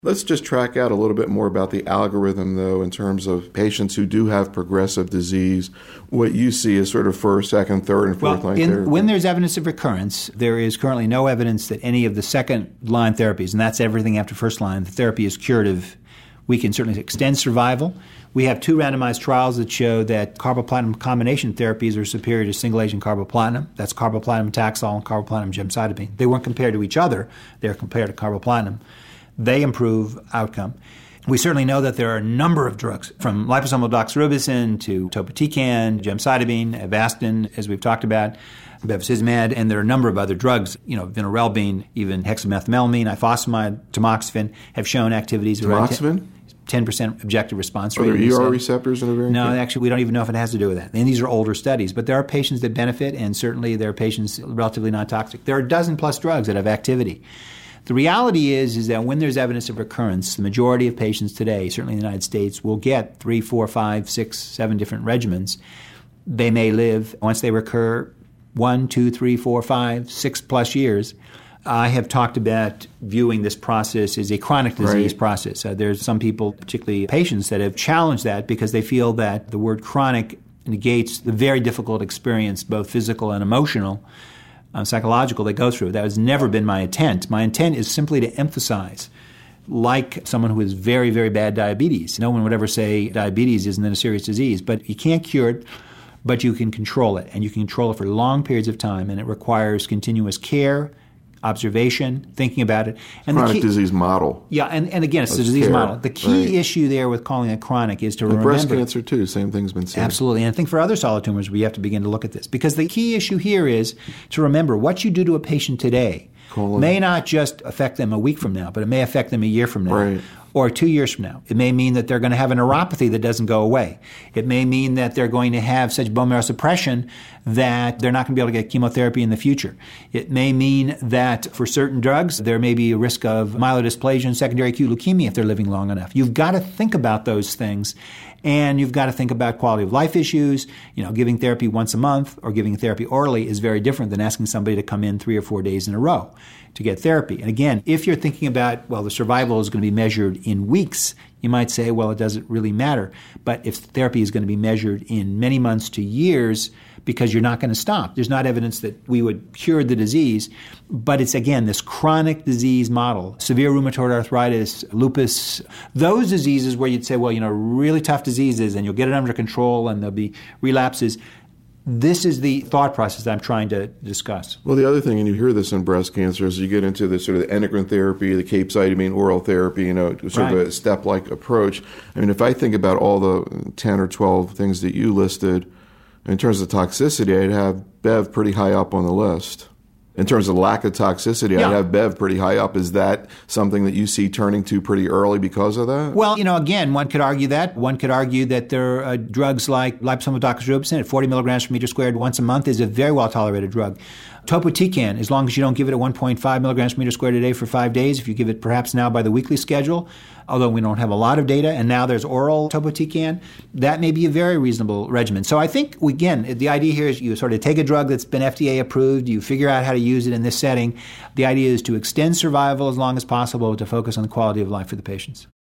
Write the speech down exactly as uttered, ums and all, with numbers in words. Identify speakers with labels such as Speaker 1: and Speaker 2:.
Speaker 1: Let's just track out a little bit more about the algorithm, though, in terms of patients who do have progressive disease, what you see as sort of first, second, third, and fourth
Speaker 2: well,
Speaker 1: line
Speaker 2: in,
Speaker 1: therapy.
Speaker 2: When there's evidence of recurrence, there is currently no evidence that any of the second-line therapies, and that's everything after first line, the therapy is curative. We can certainly extend survival. We have two randomized trials that show that carboplatin combination therapies are superior to single-agent carboplatin. That's carboplatin Taxol and carboplatin gemcitabine. They weren't compared to each other. They were compared to carboplatin. They improve outcome. We certainly know that there are a number of drugs, from liposomal doxorubicin to topotecan, gemcitabine, Avastin, as we've talked about, bevacizumab, and there are a number of other drugs, you know, vinorelbine, even hexamethylamine, ifosfamide, tamoxifen, have shown activities.
Speaker 1: Tamoxifen?
Speaker 2: ten percent objective response rate.
Speaker 1: Are there E R receptors in ovarian
Speaker 2: No,
Speaker 1: cancer?
Speaker 2: actually, we don't even know if it has to do with that. And these are older studies. But there are patients that benefit, and certainly there are patients relatively non-toxic. There are a dozen plus drugs that have activity. The reality is, is that when there's evidence of recurrence, the majority of patients today, certainly in the United States, will get three, four, five, six, seven different regimens. They may live, once they recur, one, two, three, four, five, six plus years. I have talked about viewing this process as a chronic disease
Speaker 1: right. process.
Speaker 2: Uh, there's some people, particularly patients, that have challenged that because they feel that the word chronic negates the very difficult experience, both physical and emotional, uh, psychological, they go through. That has never been my intent. My intent is simply to emphasize, like someone who has very, very bad diabetes. No one would ever say diabetes isn't a serious disease, but you can't cure it, but you can control it, and you can control it for long periods of time, and it requires continuous care, observation, thinking about it. And
Speaker 1: chronic
Speaker 2: the key,
Speaker 1: disease model.
Speaker 2: Yeah, and, and again, it's
Speaker 1: Let's
Speaker 2: a disease
Speaker 1: care,
Speaker 2: model. The key
Speaker 1: right.
Speaker 2: issue there with calling it chronic is to
Speaker 1: and
Speaker 2: remember.
Speaker 1: breast cancer, too. Same thing's been said.
Speaker 2: Absolutely. And I think for other solid tumors, we have to begin to look at this. Because the key issue here is to remember what you do to a patient today
Speaker 1: Colon.
Speaker 2: may not just affect them a week from now, but it may affect them a year from now.
Speaker 1: Right.
Speaker 2: Or two years from now. It may mean that they're going to have a neuropathy that doesn't go away. It may mean that they're going to have such bone marrow suppression that they're not going to be able to get chemotherapy in the future. It may mean that for certain drugs, there may be a risk of myelodysplasia and secondary acute leukemia if they're living long enough. You've got to think about those things, and you've got to think about quality of life issues. You know, giving therapy once a month or giving therapy orally is very different than asking somebody to come in three or four days in a row to get therapy. And again, if you're thinking about, well, the survival is going to be measured in weeks, you might say, well, it doesn't really matter. But if therapy is going to be measured in many months to years, because you're not going to stop. There's not evidence that we would cure the disease, but it's, again, this chronic disease model, severe rheumatoid arthritis, lupus, those diseases where you'd say, well, you know, really tough diseases, and you'll get it under control, and there'll be relapses. This is the thought process that I'm trying to discuss.
Speaker 1: Well, the other thing, and you hear this in breast cancer, is you get into the sort of the endocrine therapy, the capecitabine oral therapy, you know, sort
Speaker 2: right.
Speaker 1: of a step-like approach. I mean, if I think about all the ten or twelve things that you listed, in terms of toxicity, I'd have Bev pretty high up on the list. In terms of lack of toxicity,
Speaker 2: yeah.
Speaker 1: I'd have Bev pretty high up. Is that something that you see turning to pretty early because of that?
Speaker 2: Well, you know, again, one could argue that. One could argue that there are uh, drugs like liposomal doxorubicin at forty milligrams per meter squared once a month is a very well-tolerated drug. Topotecan, as long as you don't give it at one point five milligrams per meter squared a day for five days, if you give it perhaps now by the weekly schedule, although we don't have a lot of data, and now there's oral topotecan, that may be a very reasonable regimen. So I think, again, the idea here is you sort of take a drug that's been F D A approved, you figure out how to use it in this setting. The idea is to extend survival as long as possible, to focus on the quality of life for the patients.